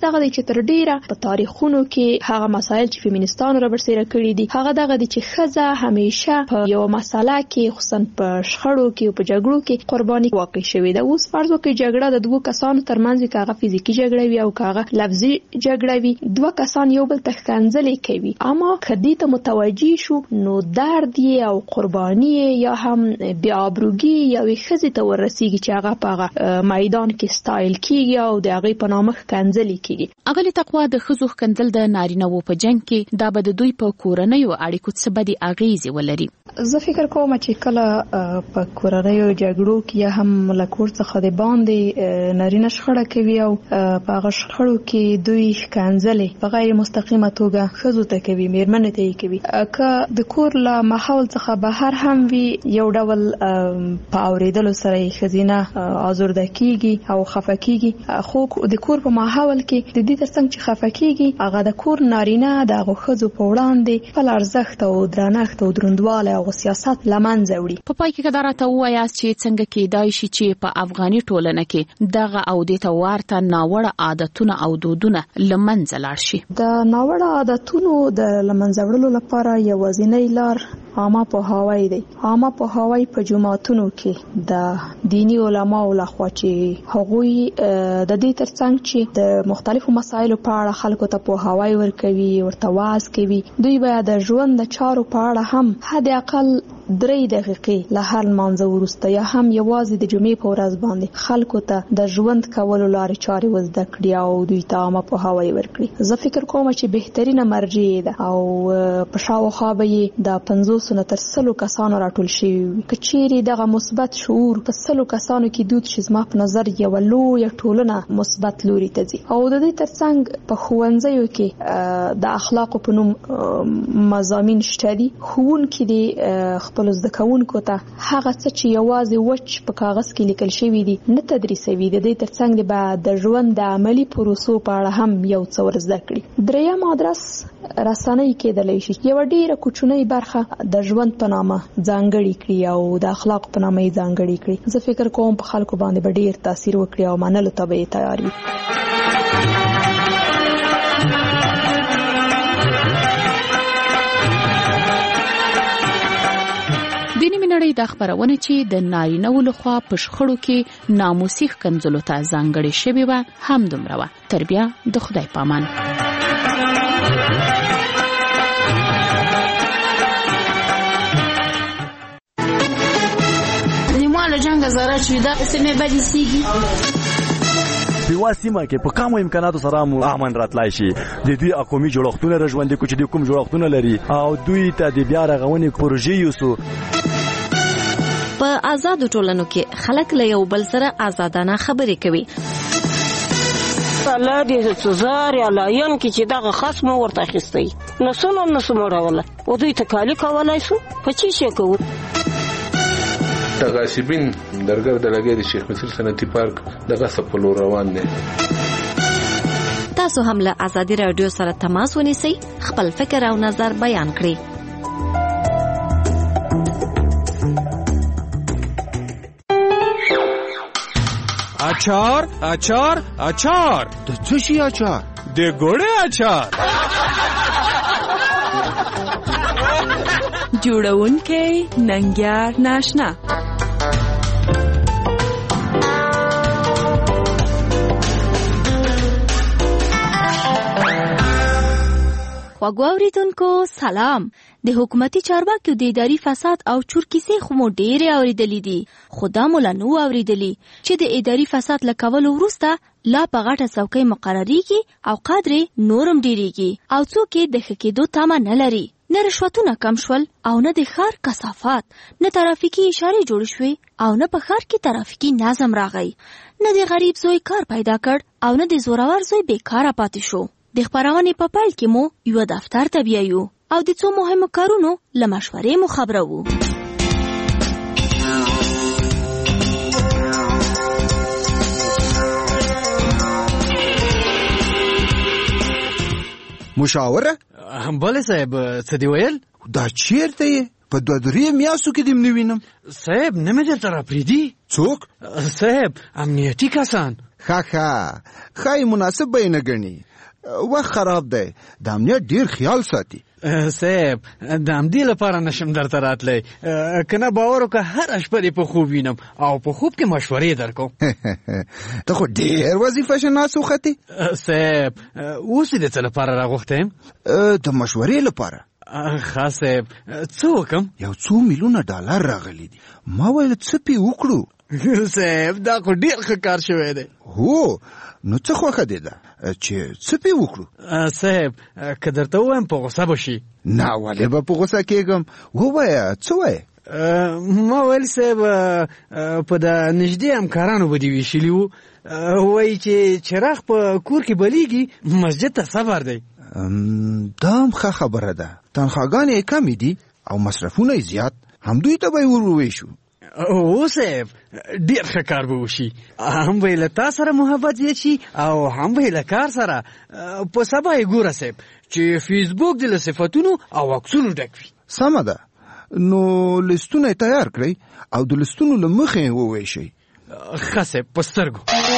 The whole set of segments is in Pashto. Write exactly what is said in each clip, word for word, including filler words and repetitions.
دغه دی چې تر ډیره په تاریخونو کې هغه مسایل چې فیمینیستانو را برسېره کړي دي هغه دغه دی چې ښځه همیشه په یو مسله کې خصوصا په شخړو کې او په جګړو کې قرباني واقع شوې ده. اوس فرض وکړئ جګړه د دوه کسانو ترمنځ کې هغه فزیکي جګړه وي او هغه لفظي جګړه وي، دوه کسان یو بل ته ښکنځلې کوي، اما کدی ته متوجي شو نو درد او قرباني یا هم بیا ابروګي یا ښځې ته ورسیږي چې هغه په هغه میدان کې ستایل کیږي او د هغې په نامه ښکنځلې کیږي. اغلې تقوا د ښځو ښکنځل د نارینه‌وو په جنګ کې دا به د دوی په کورنیو اړیکو څه بدې اغېزې ولري؟ زه فکر کوم چې کله په کورنیو جګړو کې یا هم له کور څخه د باندې نارینه شخړه کوي او په هغه شخړو کې دوی ښکنځلې په غیر مستقیمه توګه ښځو ته کوي، مېرمنې ته یې کوي، که د کور له ماحول څخه بهر هم وي یو ډول په اورېدلو سره یې ښځینه آزرده کیږي او خفه کیږي، خو د کور په ماحول کې د دې ترڅنګ چې خفه کیږي هغه د کور نارینه د هغو ښځو په وړاندې خپل ارزښت او درنښت او دروندوالی او سیاست له منځه وړي. په پای کې که دا راته ووایاست چې څنګه کیدای شي چې په افغاني ټولنه کې دغه او دې ته ورته ناوړه عادتونه او دودونه له منځه لاړ شي؟ د ناوړه عادتونو د له منځه وړلو لپاره یوازینۍ لار عامه پوهاوی دی. عامه پوهاوی په جماعتونو کې د دینی علماو لخوا چې هغوی د دې ترڅنګ چې د مختلفو مسایلو په اړه خلکو ته پوهاوی ورکوي، ورته واعظ کوي، دوی باید د ژوند د چارو په اړه هم حد اقل درې دقیقې له هر لمانځه وروسته یا هم یوازې د جمعې په ورځ باندې خلکو ته د ژوند کولو لارې چارې وزده کړي او دوی ته عامه پوهاوی ورکړي. زه فکر کوم چې بهترینه مرجع ده او په شاوخوا به یې د پنځوسو نه تر سلو کسانو راټول شوي وي. که چیرې دغه مثبت شعور په سلو کسانو کې دود شي زما په نظر یوه لویه ټولنه مثبت لوري ته ځي. او د دې ترڅنګ په ښوونځیو کې د اخلاقو په نوم مضامین شته دي. ښوونکي دې خپلو زده کوونکو ته هغه څه چې یوازې وچ په کاغذ کې لیکل شوي دي نه تدریسوي، د دې ترڅنګ دې به د ژوند د عملي پروسو په اړه هم یو څه ور زده کړي. دریم ادرس رسنۍ کېدلی شي یوه ډېره کوچنۍ برخه د ژوند په نامه ځانګړې کړي او د اخلاق په نامه یې ځانګړې کړي. زه فکر کوم په خلکو باندې به ډېر تاثیر وکړي او منلو ته به یې تیار وي. د نیمې نړۍ دا خپرونه چې د نارینه‌وو لخوا په شخړو کې ناموسي ښکنځلو ته ځانګړې شوې وه هم دومره وه. تر بیا د خدای په امان. نیمواله جنګ زاره چې دا سیمې بدې سیږي په یوه سیمه کې په کمو امکاناتو سره مو امن راتلای شي. د دوی قومي جوړښتونه را ژوندي کړو چې دوی کوم جوړښتونه لري او دوی ته د بیا رغونې پروژې یوسو. په آزادو ټولنو کې خلک له یو بل سره آزادانه خبرې کوي. الله دې سزار یا لایان کې چې دغه خاص مو ورته اخیستی نو څنګه نو سموروله او دوی ته کالی کولای شو په چی شي کوو. تغاسبین درګر د لګې د شیخ مصر صنعتي پارک دغه سپلو روان دي. تاسو هم له آزادي رادیو سره تماس ونیسئ، خپل فکر او نظر بیان کړئ. اچار اچار اچار د څه شي اچار؟ د ګوړې اچار. جوړونکی ننګیار ناشنا. خواږه اوریدونکو سلام. د حکومتي چارواکو د اداري فساد او چور کیسې خو مو ډېرې اورېدلې دي، خو دا مو لا نو اورېدلي چې د اداري فساد له کولو وروسته لا په غټه څوکۍ مقرریږي او قدرې نورم ډېرېږي او څوک یې د ښه کېدو تمه نه لري. نه رشوتونه کم شول او نه د ښار کثافات، نه ترافیکي اشارې جوړې شوې او نه په ښار کې ترافیکي نظم راغی، نه د غریب زوی کار پیدا کړ او نه د زورور زوی بیکاره پاتې شو. د خپرونې په پیل کې مو یو دفتر ته بیایو او د څو مهمو کارونو له مشورې مو خبرو. مشاوره؟ بله صاحب، څه دی ویل؟ دا چیرته یې؟ په دوه درې میاشتو کې دې نه وینم. صاحب نه مې دلته راپرېږدي. څوک؟ صاحب امنیتي کسان. ښه ښه ښایي مناسب به یې نه ګڼي. وخت خراب دی، د امنیت ډیر خیال ساتي. صاحب د همدې لپاره نشم درته راتلی، که نه باور وکړه هره شپه دې په خوب وینم او په خوب کې مشورې درکوم. ته خو ډېر وظیفه شناس وختې. صاحب اوس دې څه لپاره راغوښتی یم؟ د مشورې لپاره. ښه صاحب څه وکړم؟ یو څو میلیونه ډالر راغلي دي، ما ویل څه پې وکړو. صاحب دا خو ډېر ښه کار شوی دی. هو نو څه خوښه دې ده چې څه پې وکړو؟ صاحب که درته ووایم په غوسه به شي. نه ولې به په غوسه کېږم، ووایه څه وایې؟ ما ویل صاحب په د نږدې همکارانو به دې ویشلي وو، وایي چې چراغ په کور کې بلیږي مسجد ته صبر دی. دا هم ښه خبره ده، تنخواګانې یې کمې دي او مصرفونه یې زیات، همدوی ته به یې ور وویشو. او صاحب ډیر ښه کار به وشي، هم به یې له تا سره محبت زیات شي او هم به یې له کار سره. په سبا یې ګوره صاحب چې فیسبوک دې له صفتونو او عکسونو ډک وي. سمه ده، نو لیستونه یې تیار کړئ او د لیستونو له مخې یې وویشئ. ښه صاحب په سترګو.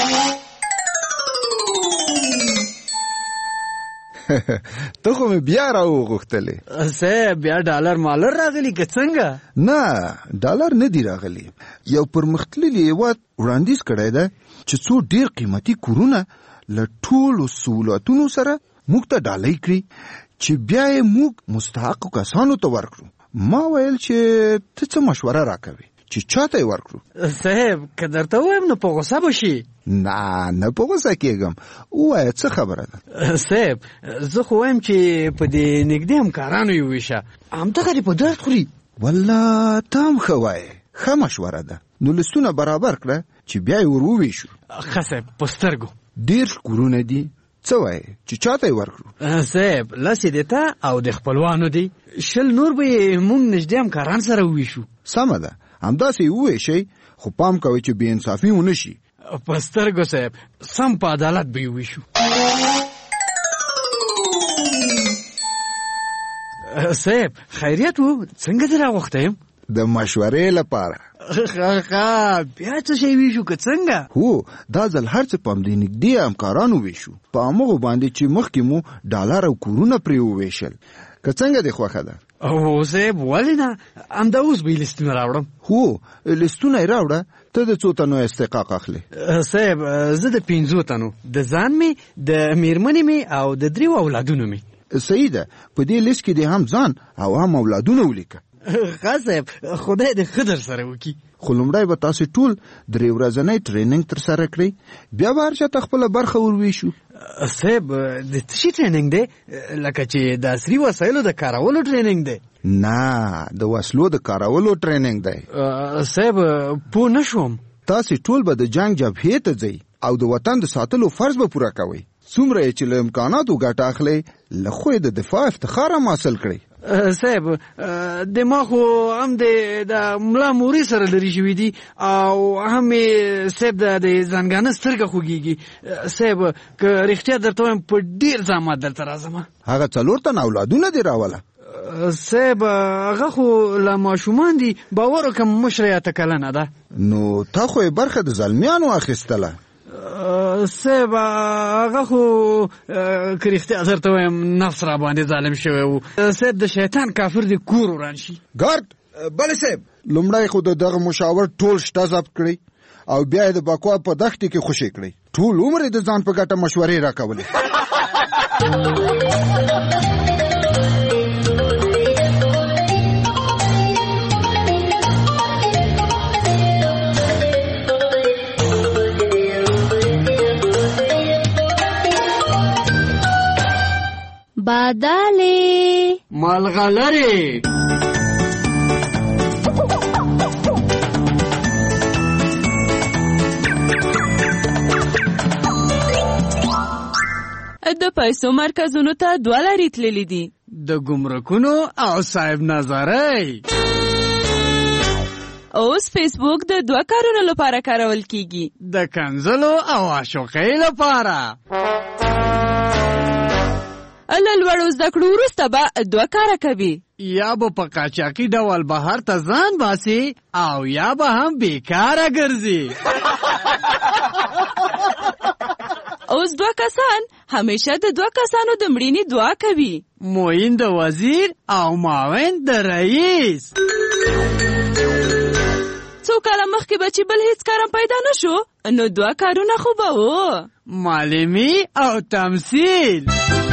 ته خو مې بیا راوغوښتلې. صاحب بیا ډالر مالر راغلی که څنګه؟ نه ډالر نه دی راغلی، یو پرمختللی هېواد وړاندیز کړی ده چې څو ډېر قیمتي کورونه له ټولو سهولتونو سره موږ ته ډالۍ کړي چې بیا یې موږ مستحقو کسانو ته ورکړو. ما ویل چې ته څه مشوره راکوې چې چاته یې ورکړو؟ صاحب که درته ووایم نو په غوسه به شي. نه نه په غوسه کېږم، ووایه څه خبره ده؟ صاحب زه خو وایم چې په دې نږدې همکارانو یې وویشه، همدغه دې په درد خوري. والله ته هم ښه وایې، ښه مشوره ده. نو لیستونه برابر کړه چې بیا یې ور وویشو. ښه صاحب په سترګو. ډېر کورونه دي، څه وایې چې چاته یې ورکړو؟ صاحب لس یې د تا او د خپلوانو دي، شل نور به یې موږ نږدې همکاران سره وویشو. سمه ده، همداسې یې وویشئ، خو پام کوئ چې بې انصافي ونه شي. په سترګو صاحب سم په عدالت به یې وویشو. صاحب خیریت و، څنګه دې راغوښتی یم؟ د مشورې لپاره. ښه ښه بیا څه شی ویشو که څنګه؟ هو دا ځل هر څه په همدې نږدې همکارانو ویشو، په همغو باندې چې مخکې مو ډالر او کورونه پرې وویشل. که څنګه دې خوښه ده؟ هو صاحب ولې نه، همدا اوس به یې لیستونه راوړم. هو لیستونه یې راوړه. ته د څو تنو استحقاق اخلي؟ صاحب زه د پنځو تنو، د ځان مې، د میرمنې مې او د دریو اولادونو مې. صحیح ده، په دې لیست کې دې هم ځان او هم اولادونه ولیکه. ښه صاحب خدای دې ښه در سره وکړي. خو لومړی به تاسې ټول درې ورځنی ټریننګ ترسره کړئ، بیا به هر چا ته خپله برخه ور ویشو. صاحب د څه شي ټریننګ دی؟ لکه چې د عصري وسایلو د کارولو ټریننګ دی؟ نه د وسلو د کارولو ټریننګ دی. صاحب پوه نه شوم. تاسې ټول به د جنګ جبهې ته ځئ او د وطن د ساتلو فرض به پوره کوئ. څومره یې چې له امکاناتو ګټه اخلئ، له خو یې د دفاع افتخار هم حاصل کړئ. صاحب دماغ خو هم د ملا موري سره لري شوي دي او هم صاحب د ځانګانه سترګه خوږیږي. صاحب که رښتیا درته وایم په ډېر زحمت دلته راځم. هغه څلور تنه اولادونه دې راوله؟ صاحب هغه خو له ماشومان دي، باور وکړه مشره یې اته کلنه ده. نو تا خو یې برخه د زلمیانو اخیستله. صاحب هغه خو که رښتیا درته وایم نفس را باندې ظالم شوی و. صاحب د شیطان کافر دې کور وران شي. ګارد بله صاحب، لومړی خو د دغه مشاور ټول شته ضبط کړئ او بیا یې د بکوا په دښتې کې خوشې کړئ. ټول عمر یې د ځان په ګټه مشورې راکولې. بادالې ملغلرې د پیسو مرکزونو ته دوه لارې تللي دي، د ګمرکونو او صاحب نظرۍ. اوس فیسبوک د دوه کارونو لپاره کارول کیږي، د کنځلو او عاشقۍ لپاره. له لوړو زده کړو وروسته به دوه کاره کوي، یا به په قاچاقي ډول بهر ته ځان باسي او یا به هم بیکاره ګرځي. اوس دوه کسان همیشه د دوه کسانو د مړینې دعا کوي. معین د وزیر او معاون د رئیس. څو کاله مخکې به چې بل هیڅ کارم پیدا نه شو نو دوه کارونه خو به وو، معلمي او تمثیل.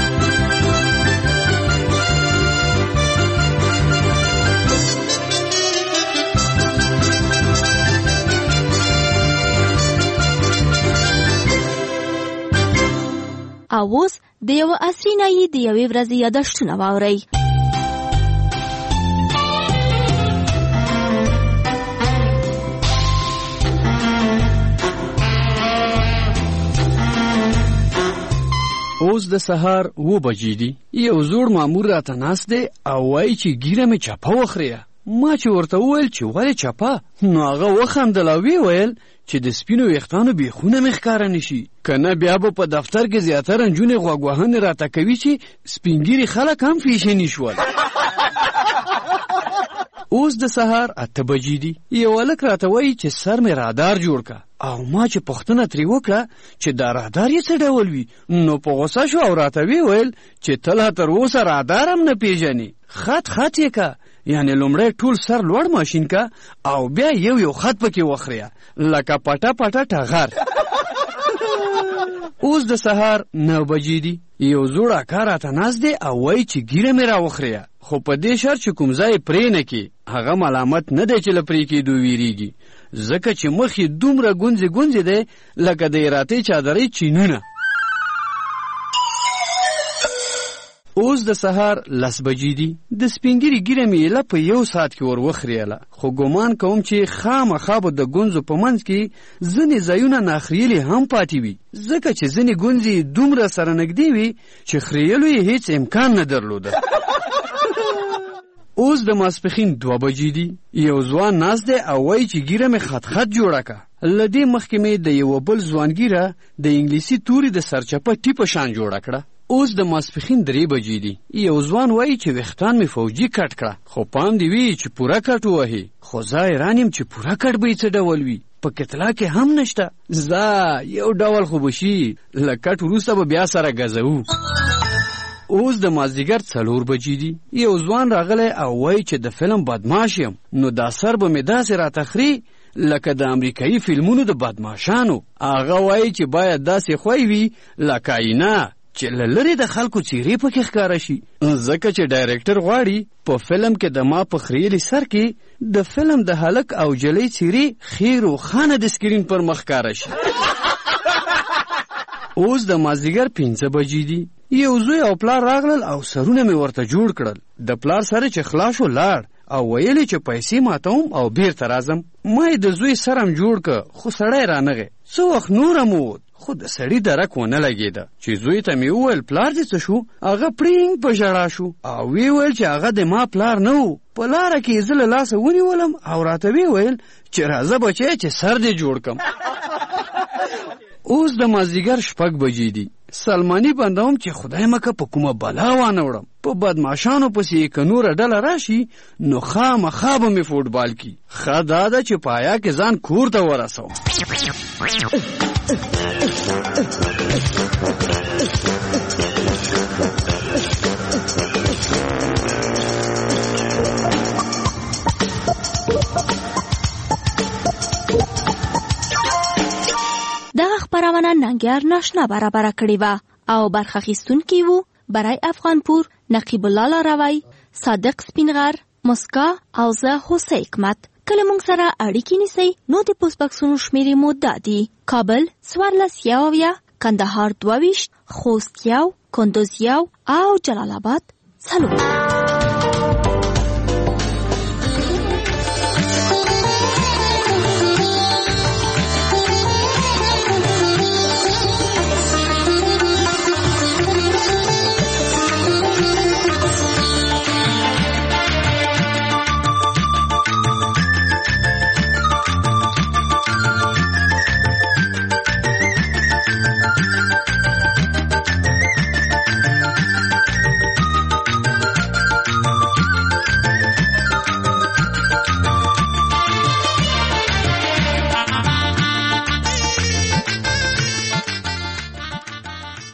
او اوس د یو عصري نایي د یوې ورځې یادښتونه واورئ. اوس د سهار اوه بجې دي. یو زوړ مامور راته ناست دی او وایي چې ګیره مې چپه وخریه. ما چې ورته وویل چې ولې چپه، نو هغه وخندل او ویې ویل چې د سپینو ویښتانو بیخونه مې ښکاره نه شي، که نه بیا به په دفتر کې زیاتره نجونې غوږ وهنې راته کوي چې سپین ګیري خلک هم فیشني شول. اوس د سهار اته بجې دي. یو هلک راته وایي چې سر مې رادار جوړ که، او ما چې پوښتنه ترې وکړه چې دا رادار یې څه ډول وي، نو په غوسه شو او راته ویې ویل چې ته لا تر اوسه رادار هم نه پېژنې. خط خط یې که، یعنې لومړی ټول سر لوړ ماشین که او بیا یو یو خط پکې وخریه لکه پټه پټه ټغر. اوس د سهار نو بجې دي. یو زوړ اکا راته ناست دی او وایي چې ګیره مې راوخریه، خو په دې شرط چې کوم ځای پرې نه کړي. هغه ملامت نه دی چې له پرې کېدو ویریږي، ځکه چې مخ یې دومره ګونځې ګونځې دی لکه د ایراتۍ چادرۍ چینونه. اوس د سهار لس بجې دي. د سپینګیري ګیره مې ایله په یو ساعت کې ور وخریله، خو ګمان کوم چې خامخا به د ګونځو په منځ کې ځینې ځایونه ناخریلې هم پاتې وي، ځکه چې ځینې ګونځې دومره سره نږدې وي چې خریلو یې هیڅ امکان نه درلوده. اوس د ماسپښین دوه بجې دي. یو ځوان ناست دی او وایي چې ګیره مې خط خط جوړه که. له دې مخکې مې د یوه بل ځوان ګیره د انګلیسي توري د سرچپه ټیپه شان جوړه کړه. اوس د ماسپښین درې بجې دي. یو ځوان وایي چې ویښتان مې فوجي کټ کړه، خو پام دې وي چې پوره کټ ووهي، خو زه حیران یم چې پوره کټ به یې څه ډول وي، په کتلا کې هم نشته. زه یو ډول خو به شي، له کټ وروسته به بیا سره ګزوو. اوس د مازدیګر څلور بجې دي. یو ځوان راغلی او وایي چې د فلم بدماش یم، نو دا سر به مې داسې راته خري لکه د امریکایي فلمونو د بدماشانو. هغه وایي چې باید داسې خوی وي لکه آینه چې له لرې د خلکو څیرې پکې ښکاره شي، ځکه چې ډایرکټر غواړي په فلم کې د ما په خریلي سر کې د فلم د هلک او جلۍ څیرې ښې روښانه د سکرین پر مخ ښکاره شي. اوس د مازدیګر پنځه بجې دي. یو زوی او پلار راغلل او سرونه مې ورته جوړ کړل. د پلار سره چې خلاص شو لاړ او ویلې چې پیسې ماتوم او بیرته راځم. ما یې د زوی سر هم جوړ که، خو سړی رانغی. څه وخت نور هم ووت، خو د سړي درک ونه لګېده. چې زوی ته مې وویل پلار دې څه شو، هغه پړینګ په ژړا شو او ویې ویل چې هغه د ما پلار نه و. په لاره کې یې زه له لاسه ونیولم او راته ویې ویل چې راځه بچی چې سر دې جوړ کړم. اوس د مازدیګر شپږ بجې دي. سلماني بندوم چې خدای مکه په کومه بلا وانه وړم. په بدماشانو پسې که نوره ډله راشي نو خامخا به مې فوټبال کی. ښه دا ده چې پایا کې ځان کور ته ورسوم. دغه خپرونه ننګیار ناشنا برابره کړې وه او برخه اخیستونکي وو برای افغانپور نقیب الله لاروی، صادق سپینغر، مسکا او زه هوسۍ حکمت. کله موږ سره اړیکې نیسئ نو د پوسټ بکسونو شمیرې مو دا دي: کابل څوارلس یو اویا، کندهار دوه ویشت، خوست یو، کندوز یو او جلال آباد څلور.